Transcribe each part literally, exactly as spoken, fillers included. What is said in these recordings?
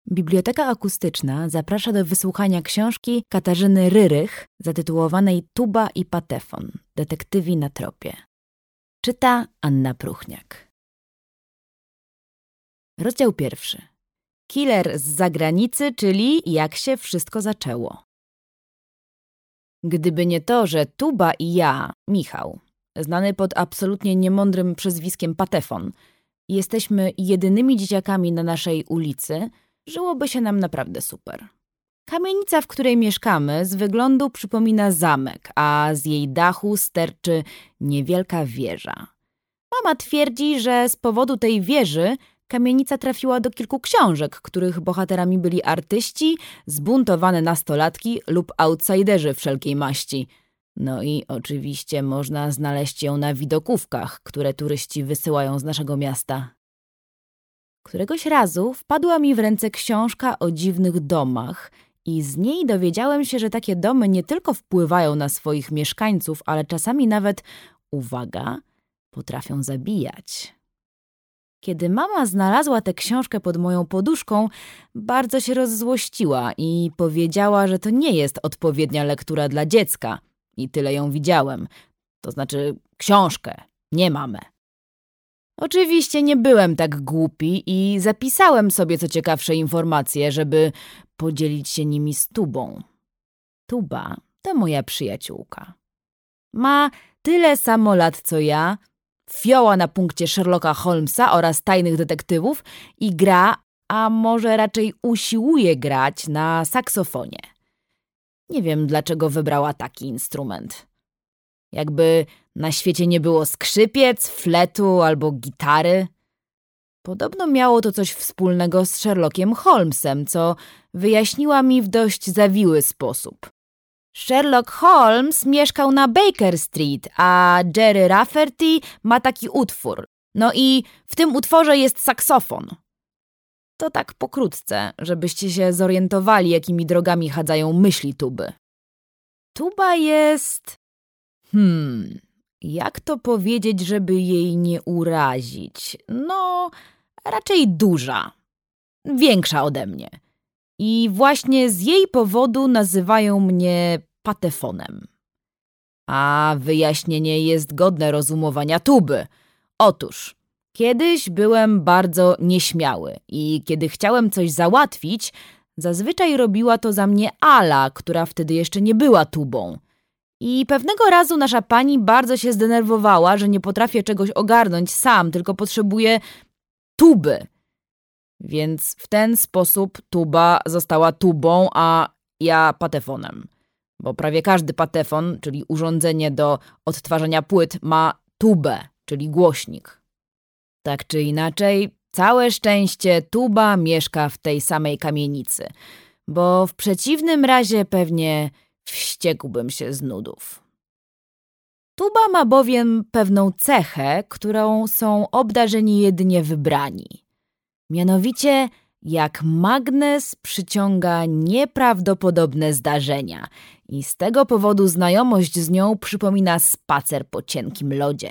Biblioteka Akustyczna zaprasza do wysłuchania książki Katarzyny Ryrych zatytułowanej Tuba i Patefon – detektywi na tropie. Czyta Anna Pruchniak. Rozdział pierwszy. Killer z zagranicy, czyli jak się wszystko zaczęło. Gdyby nie to, że Tuba i ja, Michał, znany pod absolutnie niemądrym przezwiskiem Patefon, jesteśmy jedynymi dzieciakami na naszej ulicy, żyłoby się nam naprawdę super. Kamienica, w której mieszkamy, z wyglądu przypomina zamek, a z jej dachu sterczy niewielka wieża. Mama twierdzi, że z powodu tej wieży kamienica trafiła do kilku książek, których bohaterami byli artyści, zbuntowane nastolatki lub outsiderzy wszelkiej maści. No i oczywiście można znaleźć ją na widokówkach, które turyści wysyłają z naszego miasta. Któregoś razu wpadła mi w ręce książka o dziwnych domach i z niej dowiedziałem się, że takie domy nie tylko wpływają na swoich mieszkańców, ale czasami nawet, uwaga, potrafią zabijać. Kiedy mama znalazła tę książkę pod moją poduszką, bardzo się rozzłościła i powiedziała, że to nie jest odpowiednia lektura dla dziecka. I tyle ją widziałem. To znaczy książkę, nie mamę. Oczywiście nie byłem tak głupi i zapisałem sobie co ciekawsze informacje, żeby podzielić się nimi z Tubą. Tuba to moja przyjaciółka. Ma tyle samo lat co ja, fioła na punkcie Sherlocka Holmesa oraz tajnych detektywów i gra, a może raczej usiłuje grać na saksofonie. Nie wiem, dlaczego wybrała taki instrument. Jakby na świecie nie było skrzypiec, fletu albo gitary. Podobno miało to coś wspólnego z Sherlockiem Holmesem, co wyjaśniła mi w dość zawiły sposób. Sherlock Holmes mieszkał na Baker Street, a Jerry Rafferty ma taki utwór. No i w tym utworze jest saksofon. To tak pokrótce, żebyście się zorientowali, jakimi drogami chadzają myśli Tuby. Tuba jest... Hmm... Jak to powiedzieć, żeby jej nie urazić? No, raczej duża. Większa ode mnie. I właśnie z jej powodu nazywają mnie Patefonem. A wyjaśnienie jest godne rozumowania Tuby. Otóż, kiedyś byłem bardzo nieśmiały i kiedy chciałem coś załatwić, zazwyczaj robiła to za mnie Ala, która wtedy jeszcze nie była Tubą. I pewnego razu nasza pani bardzo się zdenerwowała, że nie potrafię czegoś ogarnąć sam, tylko potrzebuję Tuby. Więc w ten sposób Tuba została Tubą, a ja Patefonem. Bo prawie każdy patefon, czyli urządzenie do odtwarzania płyt, ma tubę, czyli głośnik. Tak czy inaczej, całe szczęście Tuba mieszka w tej samej kamienicy, bo w przeciwnym razie pewnie wściekłbym się z nudów. Tuba ma bowiem pewną cechę, którą są obdarzeni jedynie wybrani. Mianowicie, jak magnes przyciąga nieprawdopodobne zdarzenia i z tego powodu znajomość z nią przypomina spacer po cienkim lodzie.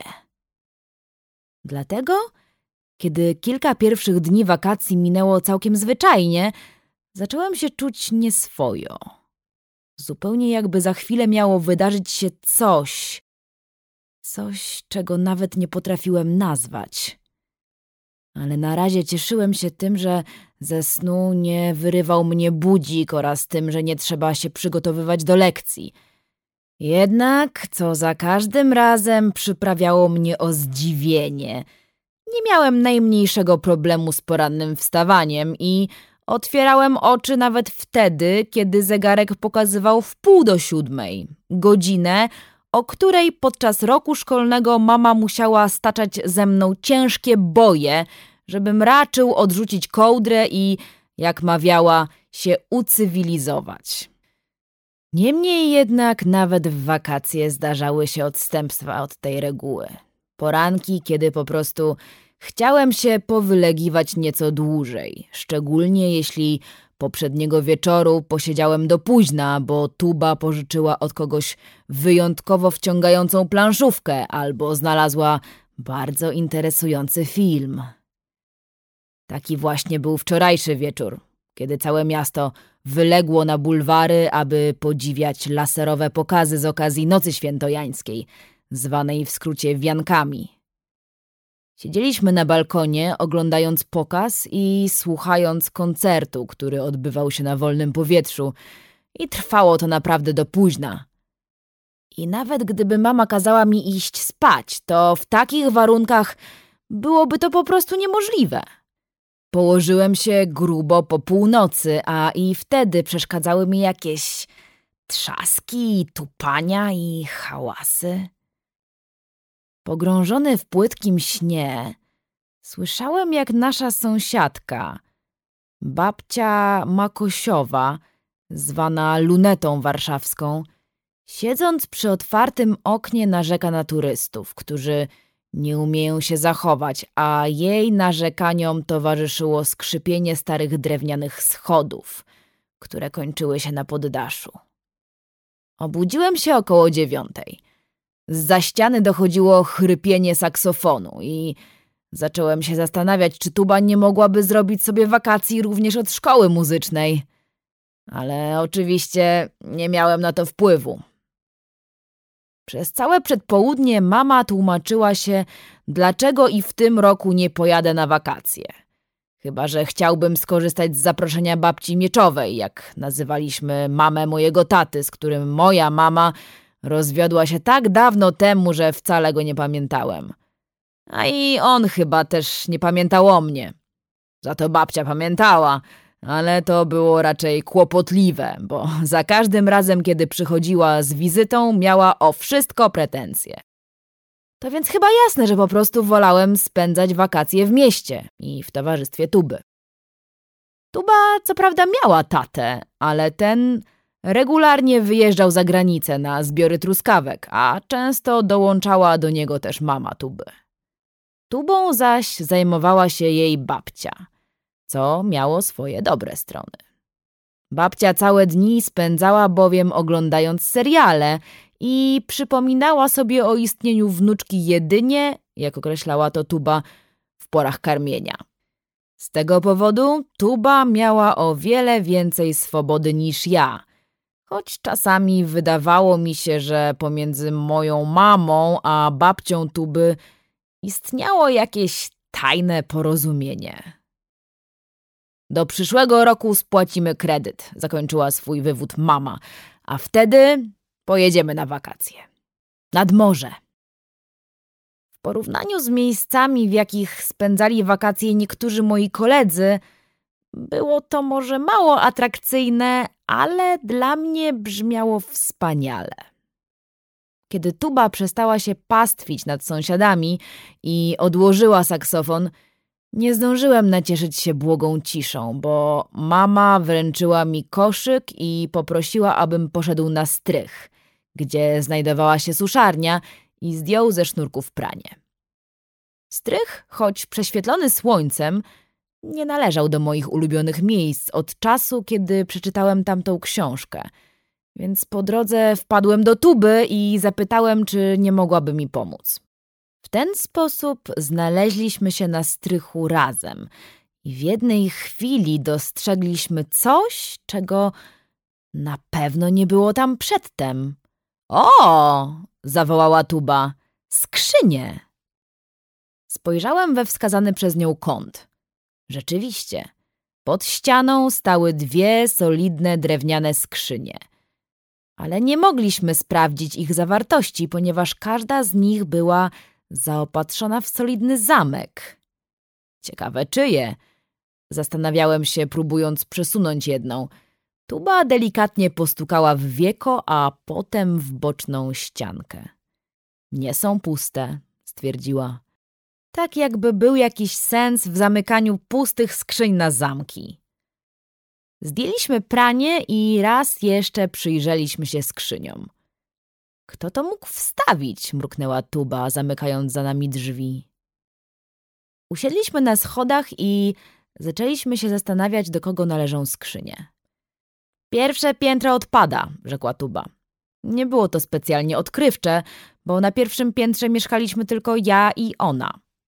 Dlatego, kiedy kilka pierwszych dni wakacji minęło całkiem zwyczajnie, zacząłem się czuć nieswojo. Zupełnie jakby za chwilę miało wydarzyć się coś, coś, czego nawet nie potrafiłem nazwać. Ale na razie cieszyłem się tym, że ze snu nie wyrywał mnie budzik oraz tym, że nie trzeba się przygotowywać do lekcji. Jednak, co za każdym razem przyprawiało mnie o zdziwienie, nie miałem najmniejszego problemu z porannym wstawaniem i otwierałem oczy nawet wtedy, kiedy zegarek pokazywał w pół do siódmej, godzinę, o której podczas roku szkolnego mama musiała staczać ze mną ciężkie boje, żebym raczył odrzucić kołdrę i, jak mawiała, się ucywilizować. Niemniej jednak nawet w wakacje zdarzały się odstępstwa od tej reguły. Poranki, kiedy po prostu chciałem się powylegiwać nieco dłużej, szczególnie jeśli poprzedniego wieczoru posiedziałem do późna, bo Tuba pożyczyła od kogoś wyjątkowo wciągającą planszówkę albo znalazła bardzo interesujący film. Taki właśnie był wczorajszy wieczór, kiedy całe miasto wyległo na bulwary, aby podziwiać laserowe pokazy z okazji Nocy Świętojańskiej, zwanej w skrócie wiankami. Siedzieliśmy na balkonie, oglądając pokaz i słuchając koncertu, który odbywał się na wolnym powietrzu, i trwało to naprawdę do późna. I nawet gdyby mama kazała mi iść spać, to w takich warunkach byłoby to po prostu niemożliwe. Położyłem się grubo po północy, a i wtedy przeszkadzały mi jakieś trzaski, tupania i hałasy. Pogrążony w płytkim śnie, słyszałem, jak nasza sąsiadka, babcia Makosiowa, zwana lunetą warszawską, siedząc przy otwartym oknie narzeka na turystów, którzy nie umieją się zachować, a jej narzekaniom towarzyszyło skrzypienie starych drewnianych schodów, które kończyły się na poddaszu. Obudziłem się około dziewiątej. Zza ściany dochodziło chrypienie saksofonu i zacząłem się zastanawiać, czy Tuba nie mogłaby zrobić sobie wakacji również od szkoły muzycznej. Ale oczywiście nie miałem na to wpływu. Przez całe przedpołudnie mama tłumaczyła się, dlaczego i w tym roku nie pojadę na wakacje. Chyba że chciałbym skorzystać z zaproszenia babci Mieczowej, jak nazywaliśmy mamę mojego taty, z którym moja mama rozwiodła się tak dawno temu, że wcale go nie pamiętałem. A i on chyba też nie pamiętał o mnie. Za to babcia pamiętała, ale to było raczej kłopotliwe, bo za każdym razem, kiedy przychodziła z wizytą, miała o wszystko pretensje. To więc chyba jasne, że po prostu wolałem spędzać wakacje w mieście i w towarzystwie Tuby. Tuba co prawda miała tatę, ale ten regularnie wyjeżdżał za granicę na zbiory truskawek, a często dołączała do niego też mama Tuby. Tubą zaś zajmowała się jej babcia, co miało swoje dobre strony. Babcia całe dni spędzała bowiem oglądając seriale i przypominała sobie o istnieniu wnuczki jedynie, jak określała to Tuba, w porach karmienia. Z tego powodu Tuba miała o wiele więcej swobody niż ja, choć czasami wydawało mi się, że pomiędzy moją mamą a babcią Tuby istniało jakieś tajne porozumienie. Do przyszłego roku spłacimy kredyt, zakończyła swój wywód mama, a wtedy pojedziemy na wakacje. Nad morze. W porównaniu z miejscami, w jakich spędzali wakacje niektórzy moi koledzy, było to może mało atrakcyjne, ale dla mnie brzmiało wspaniale. Kiedy Tuba przestała się pastwić nad sąsiadami i odłożyła saksofon, nie zdążyłem nacieszyć się błogą ciszą, bo mama wręczyła mi koszyk i poprosiła, abym poszedł na strych, gdzie znajdowała się suszarnia, i zdjął ze sznurków pranie. Strych, choć prześwietlony słońcem, nie należał do moich ulubionych miejsc od czasu, kiedy przeczytałem tamtą książkę, więc po drodze wpadłem do Tuby i zapytałem, czy nie mogłaby mi pomóc. W ten sposób znaleźliśmy się na strychu razem i w jednej chwili dostrzegliśmy coś, czego na pewno nie było tam przedtem. O! Zawołała Tuba. Skrzynie! Spojrzałem we wskazany przez nią kąt. Rzeczywiście, pod ścianą stały dwie solidne drewniane skrzynie. Ale nie mogliśmy sprawdzić ich zawartości, ponieważ każda z nich była zaopatrzona w solidny zamek. Ciekawe czyje. Zastanawiałem się, próbując przesunąć jedną. Tuba delikatnie postukała w wieko, a potem w boczną ściankę. Nie są puste, stwierdziła. Tak jakby był jakiś sens w zamykaniu pustych skrzyń na zamki. Zdjęliśmy pranie i raz jeszcze przyjrzeliśmy się skrzyniom. Kto to mógł wstawić? Mruknęła Tuba, zamykając za nami drzwi. Usiedliśmy na schodach i zaczęliśmy się zastanawiać, do kogo należą skrzynie. Pierwsze piętro odpada, rzekła Tuba. Nie było to specjalnie odkrywcze, bo na pierwszym piętrze mieszkaliśmy tylko ja i ona.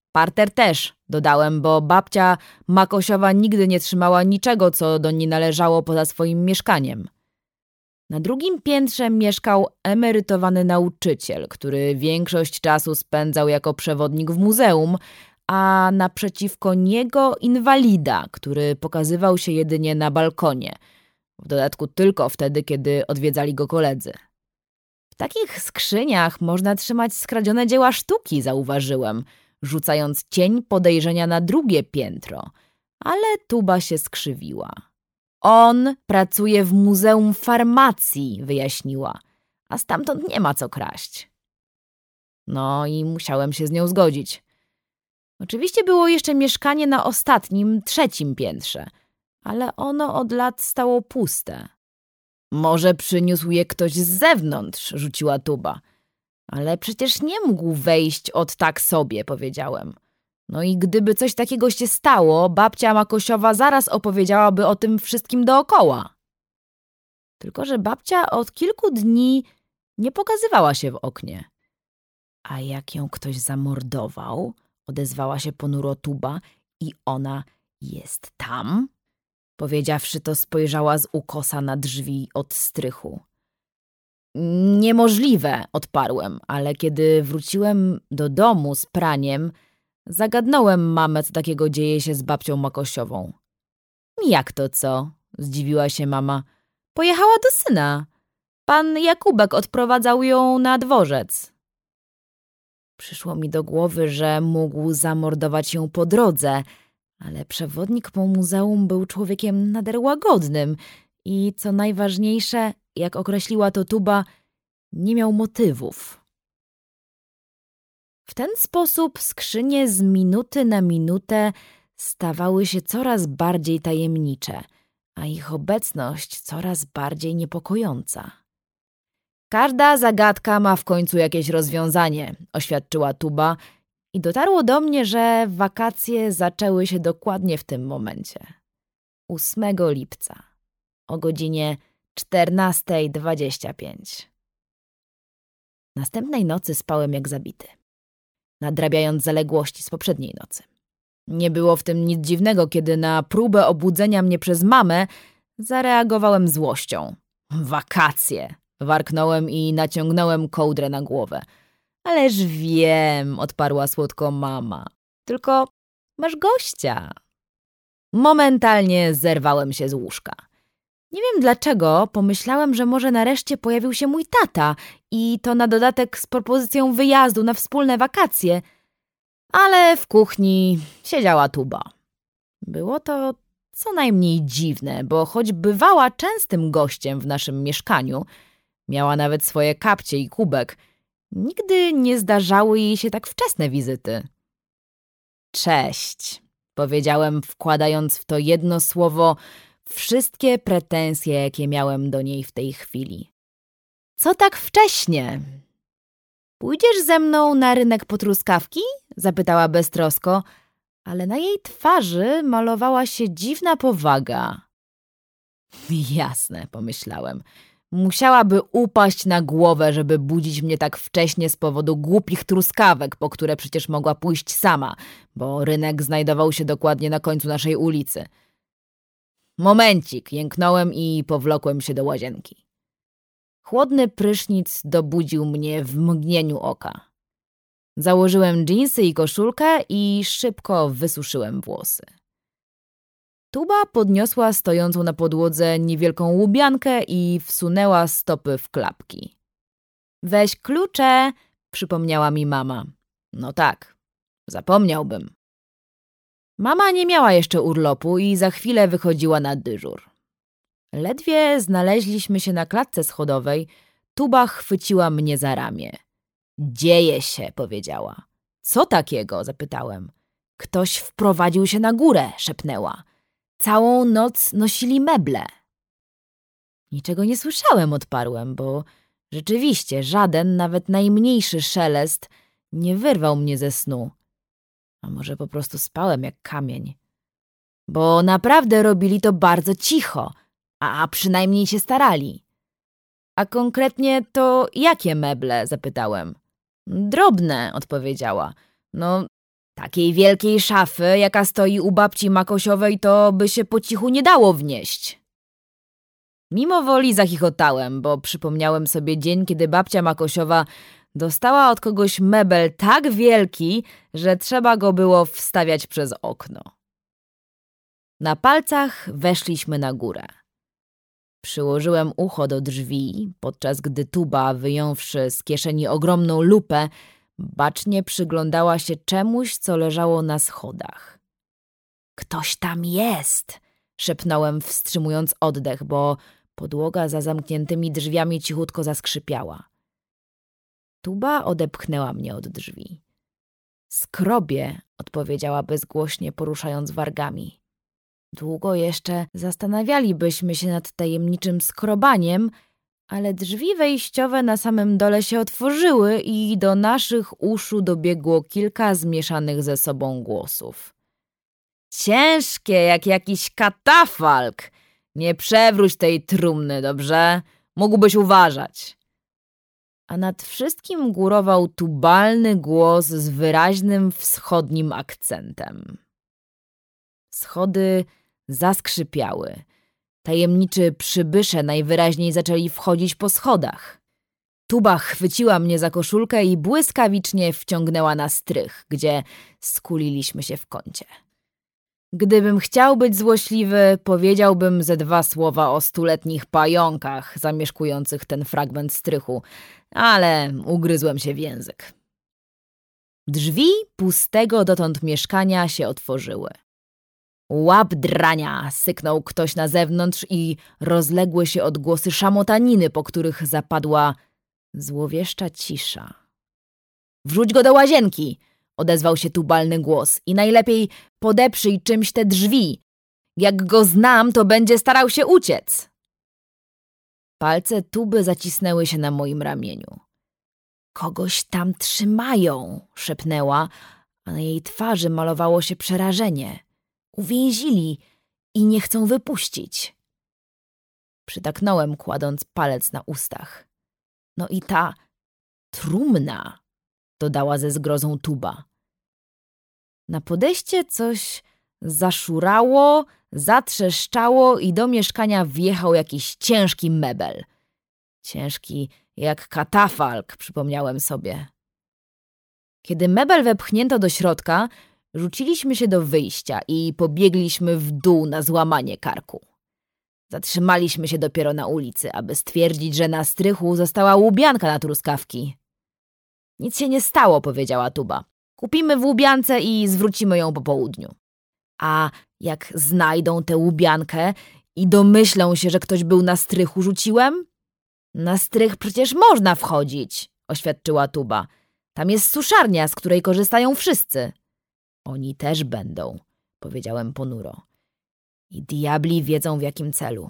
Parter też, dodałem, bo babcia Makosiowa nigdy nie trzymała niczego, co do niej należało poza swoim mieszkaniem. Na drugim piętrze mieszkał emerytowany nauczyciel, który większość czasu spędzał jako przewodnik w muzeum, a naprzeciwko niego inwalida, który pokazywał się jedynie na balkonie, w dodatku tylko wtedy, kiedy odwiedzali go koledzy. W takich skrzyniach można trzymać skradzione dzieła sztuki, zauważyłem, rzucając cień podejrzenia na drugie piętro, ale Tuba się skrzywiła. On pracuje w Muzeum Farmacji, wyjaśniła, a stamtąd nie ma co kraść. No i musiałem się z nią zgodzić. Oczywiście było jeszcze mieszkanie na ostatnim, trzecim piętrze, ale ono od lat stało puste. Może przyniósł je ktoś z zewnątrz, rzuciła Tuba. Ale przecież nie mógł wejść od tak sobie, powiedziałem. No i gdyby coś takiego się stało, babcia Makosiowa zaraz opowiedziałaby o tym wszystkim dookoła. Tylko że babcia od kilku dni nie pokazywała się w oknie. A jak ją ktoś zamordował, odezwała się ponuro Tuba, i ona jest tam? Powiedziawszy to, spojrzała z ukosa na drzwi od strychu. Niemożliwe, odparłem, ale kiedy wróciłem do domu z praniem, zagadnąłem mamę, co takiego dzieje się z babcią Makosiową. Jak to co? Zdziwiła się mama. Pojechała do syna. Pan Jakubek odprowadzał ją na dworzec. Przyszło mi do głowy, że mógł zamordować ją po drodze, ale przewodnik po muzeum był człowiekiem nader łagodnym i, co najważniejsze, jak określiła to Tuba, nie miał motywów. W ten sposób skrzynie z minuty na minutę stawały się coraz bardziej tajemnicze, a ich obecność coraz bardziej niepokojąca. Każda zagadka ma w końcu jakieś rozwiązanie, oświadczyła Tuba, i dotarło do mnie, że wakacje zaczęły się dokładnie w tym momencie. ósmego lipca o godzinie czternasta dwadzieścia pięć. Następnej nocy spałem jak zabity, nadrabiając zaległości z poprzedniej nocy. Nie było w tym nic dziwnego, kiedy na próbę obudzenia mnie przez mamę zareagowałem złością. Wakacje! Warknąłem i naciągnąłem kołdrę na głowę. Ależ wiem, odparła słodko mama. Tylko masz gościa. Momentalnie zerwałem się z łóżka. Nie wiem dlaczego, pomyślałem, że może nareszcie pojawił się mój tata i to na dodatek z propozycją wyjazdu na wspólne wakacje, ale w kuchni siedziała Tuba. Było to co najmniej dziwne, bo choć bywała częstym gościem w naszym mieszkaniu, miała nawet swoje kapcie i kubek, nigdy nie zdarzały jej się tak wczesne wizyty. Cześć, powiedziałem, wkładając w to jedno słowo wszystkie pretensje, jakie miałem do niej w tej chwili. Co tak wcześnie? Pójdziesz ze mną na rynek po truskawki? Zapytała beztrosko, ale na jej twarzy malowała się dziwna powaga. Jasne, pomyślałem. Musiałaby upaść na głowę, żeby budzić mnie tak wcześnie z powodu głupich truskawek, po które przecież mogła pójść sama, bo rynek znajdował się dokładnie na końcu naszej ulicy. Momencik, jęknąłem i powlokłem się do łazienki. Chłodny prysznic dobudził mnie w mgnieniu oka. Założyłem dżinsy i koszulkę i szybko wysuszyłem włosy. Tuba podniosła stojącą na podłodze niewielką łubiankę i wsunęła stopy w klapki. Weź klucze, przypomniała mi mama. No tak, zapomniałbym. Mama nie miała jeszcze urlopu i za chwilę wychodziła na dyżur. Ledwie znaleźliśmy się na klatce schodowej, Tuba chwyciła mnie za ramię. Dzieje się, powiedziała. Co takiego? Zapytałem. Ktoś wprowadził się na górę, szepnęła. Całą noc nosili meble. Niczego nie słyszałem, odparłem, bo rzeczywiście żaden, nawet najmniejszy szelest nie wyrwał mnie ze snu. A może po prostu spałem jak kamień. Bo naprawdę robili to bardzo cicho, a przynajmniej się starali. A konkretnie to jakie meble? Zapytałem. Drobne, odpowiedziała. No, Takiej wielkiej szafy, jaka stoi u babci Makosiowej, to by się po cichu nie dało wnieść. Mimo woli zachichotałem, bo przypomniałem sobie dzień, kiedy babcia Makosiowa dostała od kogoś mebel tak wielki, że trzeba go było wstawiać przez okno. Na palcach weszliśmy na górę. Przyłożyłem ucho do drzwi, podczas gdy Tuba, wyjąwszy z kieszeni ogromną lupę, bacznie przyglądała się czemuś, co leżało na schodach. Ktoś tam jest, szepnąłem, wstrzymując oddech, bo podłoga za zamkniętymi drzwiami cichutko zaskrzypiała. Tuba odepchnęła mnie od drzwi. Skrobie, odpowiedziała bezgłośnie, poruszając wargami. Długo jeszcze zastanawialibyśmy się nad tajemniczym skrobaniem, ale drzwi wejściowe na samym dole się otworzyły i do naszych uszu dobiegło kilka zmieszanych ze sobą głosów. Ciężkie jak jakiś katafalk! Nie przewróć tej trumny, dobrze? Mógłbyś uważać. A nad wszystkim górował tubalny głos z wyraźnym wschodnim akcentem. Schody zaskrzypiały. Tajemniczy przybysze najwyraźniej zaczęli wchodzić po schodach. Tuba chwyciła mnie za koszulkę i błyskawicznie wciągnęła na strych, gdzie skuliliśmy się w kącie. Gdybym chciał być złośliwy, powiedziałbym ze dwa słowa o stuletnich pająkach zamieszkujących ten fragment strychu, ale ugryzłem się w język. Drzwi pustego dotąd mieszkania się otworzyły. Łap drania! Syknął ktoś na zewnątrz i rozległy się odgłosy szamotaniny, po których zapadła złowieszcza cisza. Wrzuć go do łazienki! Odezwał się tubalny głos. I najlepiej podeprzyj czymś te drzwi. Jak go znam, to będzie starał się uciec. Palce Tuby zacisnęły się na moim ramieniu. Kogoś tam trzymają, szepnęła, a na jej twarzy malowało się przerażenie. Uwięzili i nie chcą wypuścić. Przytaknąłem, kładąc palec na ustach. No i ta trumna, dodała ze zgrozą Tuba. Na podejście coś zaszurało, zatrzeszczało i do mieszkania wjechał jakiś ciężki mebel. Ciężki jak katafalk, przypomniałem sobie. Kiedy mebel wepchnięto do środka, rzuciliśmy się do wyjścia i pobiegliśmy w dół na złamanie karku. Zatrzymaliśmy się dopiero na ulicy, aby stwierdzić, że na strychu została łubianka na truskawki. Nic się nie stało, powiedziała Tuba. Kupimy w łubiance i zwrócimy ją po południu. A jak znajdą tę łubiankę i domyślą się, że ktoś był na strychu, rzuciłem? Na strych przecież można wchodzić, oświadczyła Tuba. Tam jest suszarnia, z której korzystają wszyscy. Oni też będą, powiedziałem ponuro. I diabli wiedzą w jakim celu.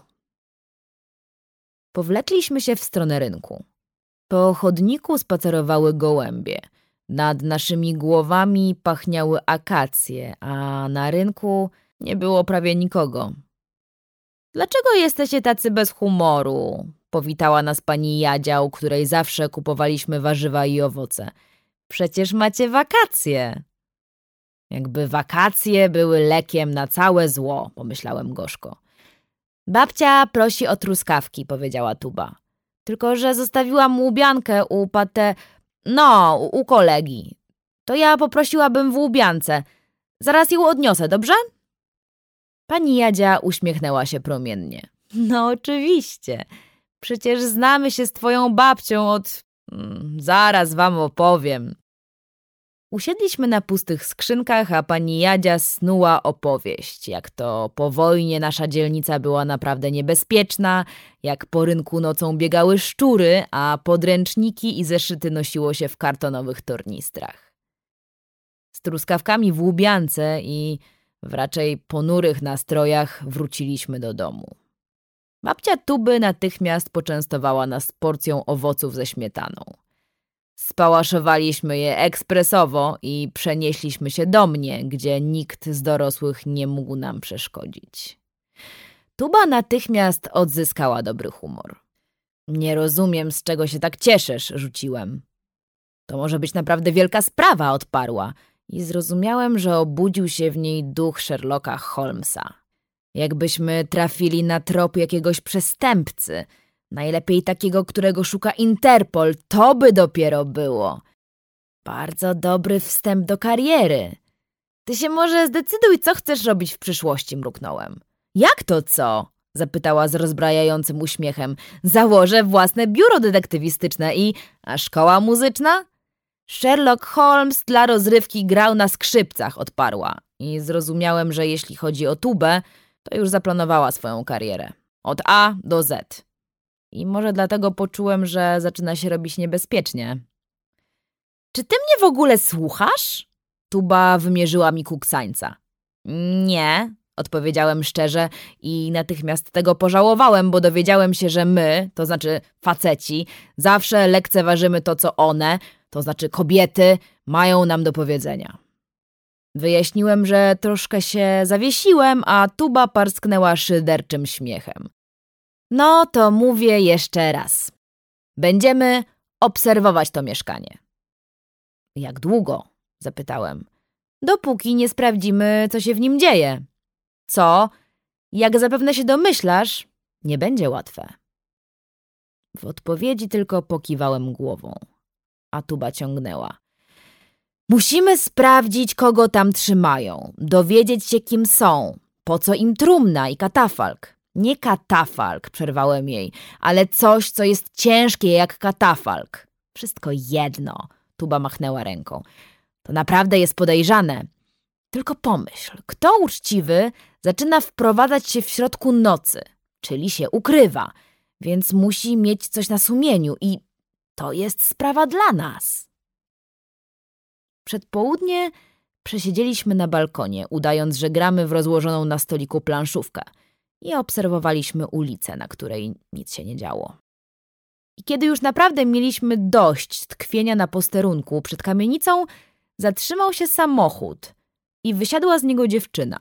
Powlekliśmy się w stronę rynku. Po chodniku spacerowały gołębie. Nad naszymi głowami pachniały akacje, a na rynku nie było prawie nikogo. Dlaczego jesteście tacy bez humoru? Powitała nas pani Jadzia, u której zawsze kupowaliśmy warzywa i owoce. Przecież macie wakacje. Jakby wakacje były lekiem na całe zło, pomyślałem gorzko. Babcia prosi o truskawki, powiedziała Tuba. Tylko że zostawiłam łubiankę u pate... No, u kolegi. To ja poprosiłabym w łubiance. Zaraz ją odniosę, dobrze? Pani Jadzia uśmiechnęła się promiennie. No oczywiście. Przecież znamy się z twoją babcią od... Zaraz wam opowiem. Usiedliśmy na pustych skrzynkach, a pani Jadzia snuła opowieść, jak to po wojnie nasza dzielnica była naprawdę niebezpieczna, jak po rynku nocą biegały szczury, a podręczniki i zeszyty nosiło się w kartonowych tornistrach. Z truskawkami w łubiance i w raczej ponurych nastrojach wróciliśmy do domu. Babcia Tuby natychmiast poczęstowała nas porcją owoców ze śmietaną. Spałaszowaliśmy je ekspresowo i przenieśliśmy się do mnie, gdzie nikt z dorosłych nie mógł nam przeszkodzić. Tuba natychmiast odzyskała dobry humor. Nie rozumiem, z czego się tak cieszysz, rzuciłem. To może być naprawdę wielka sprawa, odparła. i zrozumiałem, że obudził się w niej duch Sherlocka Holmesa. Jakbyśmy trafili na trop jakiegoś przestępcy, najlepiej takiego, którego szuka Interpol, to by dopiero było. Bardzo dobry wstęp do kariery. Ty się może zdecyduj, co chcesz robić w przyszłości, mruknąłem. Jak to co? Zapytała z rozbrajającym uśmiechem. Założę własne biuro detektywistyczne i... A szkoła muzyczna? Sherlock Holmes dla rozrywki grał na skrzypcach, odparła. I zrozumiałem, że jeśli chodzi o tubę, to już zaplanowała swoją karierę. Od A do Z. I może dlatego poczułem, że zaczyna się robić niebezpiecznie. Czy ty mnie w ogóle słuchasz? Tuba wymierzyła mi kuksańca. Nie, odpowiedziałem szczerze i natychmiast tego pożałowałem, bo dowiedziałem się, że my, to znaczy faceci, zawsze lekceważymy to, co one, to znaczy kobiety, mają nam do powiedzenia. Wyjaśniłem, że troszkę się zawiesiłem, a Tuba parsknęła szyderczym śmiechem. No to mówię jeszcze raz. Będziemy obserwować to mieszkanie. Jak długo? Zapytałem. Dopóki nie sprawdzimy, co się w nim dzieje. Co, jak zapewne się domyślasz, nie będzie łatwe. W odpowiedzi tylko pokiwałem głową, a Tuba ciągnęła. Musimy sprawdzić, kogo tam trzymają, dowiedzieć się, kim są, po co im trumna i katafalk. Nie katafalk, przerwałem jej, ale coś, co jest ciężkie jak katafalk. Wszystko jedno, Tuba machnęła ręką. To naprawdę jest podejrzane. Tylko pomyśl, kto uczciwy zaczyna wprowadzać się w środku nocy, czyli się ukrywa, więc musi mieć coś na sumieniu i to jest sprawa dla nas. Przed południe przesiedzieliśmy na balkonie, udając, że gramy w rozłożoną na stoliku planszówkę i obserwowaliśmy ulicę, na której nic się nie działo. I kiedy już naprawdę mieliśmy dość tkwienia na posterunku przed kamienicą, zatrzymał się samochód i wysiadła z niego dziewczyna.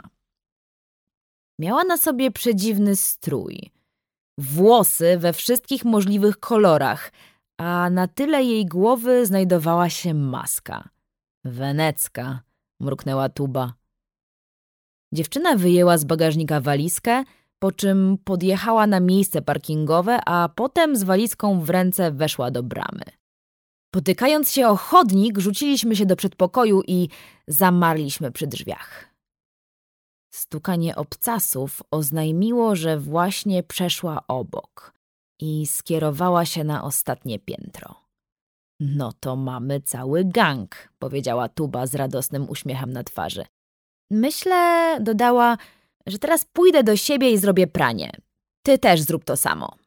Miała na sobie przedziwny strój, włosy we wszystkich możliwych kolorach, a na tyle jej głowy znajdowała się maska. Wenecka, mruknęła Tuba. Dziewczyna wyjęła z bagażnika walizkę, po czym podjechała na miejsce parkingowe, a potem z walizką w ręce weszła do bramy. Potykając się o chodnik, rzuciliśmy się do przedpokoju i zamarliśmy przy drzwiach. Stukanie obcasów oznajmiło, że właśnie przeszła obok i skierowała się na ostatnie piętro. No to mamy cały gang, powiedziała Tuba z radosnym uśmiechem na twarzy. Myślę, dodała, że teraz pójdę do siebie i zrobię pranie. Ty też zrób to samo.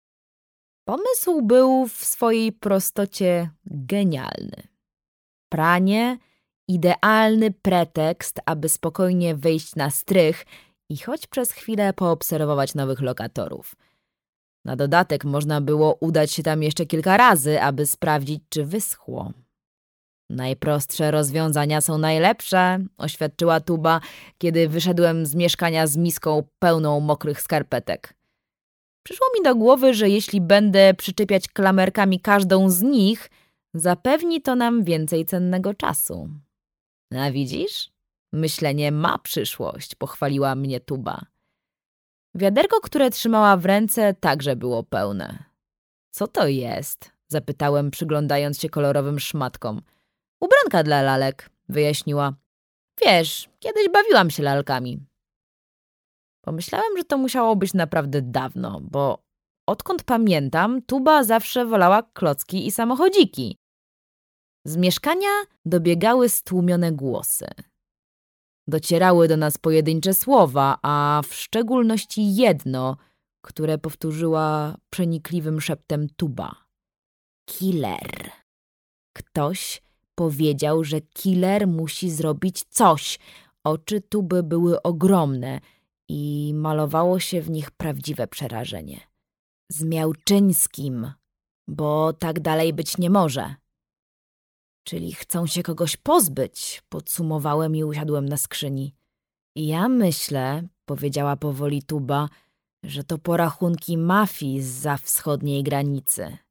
Pomysł był w swojej prostocie genialny. Pranie, idealny pretekst, aby spokojnie wejść na strych i choć przez chwilę poobserwować nowych lokatorów. Na dodatek można było udać się tam jeszcze kilka razy, aby sprawdzić, czy wyschło. Najprostsze rozwiązania są najlepsze, oświadczyła Tuba, kiedy wyszedłem z mieszkania z miską pełną mokrych skarpetek. Przyszło mi do głowy, że jeśli będę przyczepiać klamerkami każdą z nich, zapewni to nam więcej cennego czasu. A widzisz? Myślenie ma przyszłość, pochwaliła mnie Tuba. Wiaderko, które trzymała w ręce, także było pełne. Co to jest? Zapytałem, przyglądając się kolorowym szmatkom. Ubranka dla lalek, wyjaśniła. Wiesz, kiedyś bawiłam się lalkami. Pomyślałem, że to musiało być naprawdę dawno, bo odkąd pamiętam, Tuba zawsze wolała klocki i samochodziki. Z mieszkania dobiegały stłumione głosy. Docierały do nas pojedyncze słowa, a w szczególności jedno, które powtórzyła przenikliwym szeptem Tuba. Killer. Ktoś powiedział, że killer musi zrobić coś. Oczy Tuby były ogromne i malowało się w nich prawdziwe przerażenie. Z Miałczyńskim, bo tak dalej być nie może. Czyli chcą się kogoś pozbyć, podsumowałem i usiadłem na skrzyni. I ja myślę, powiedziała powoli Tuba, że to porachunki mafii zza wschodniej granicy.